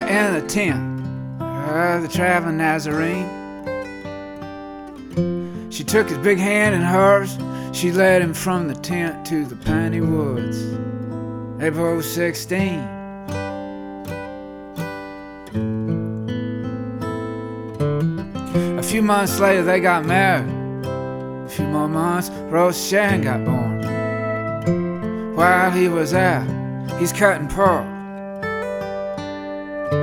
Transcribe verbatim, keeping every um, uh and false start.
in the tent of the traveling Nazarene. She took his big hand in hers. She led him from the tent to the piney woods. They both sixteen. A few months later they got married. A few more months, Rose Sharon got born. While he was out, he's cutting pearl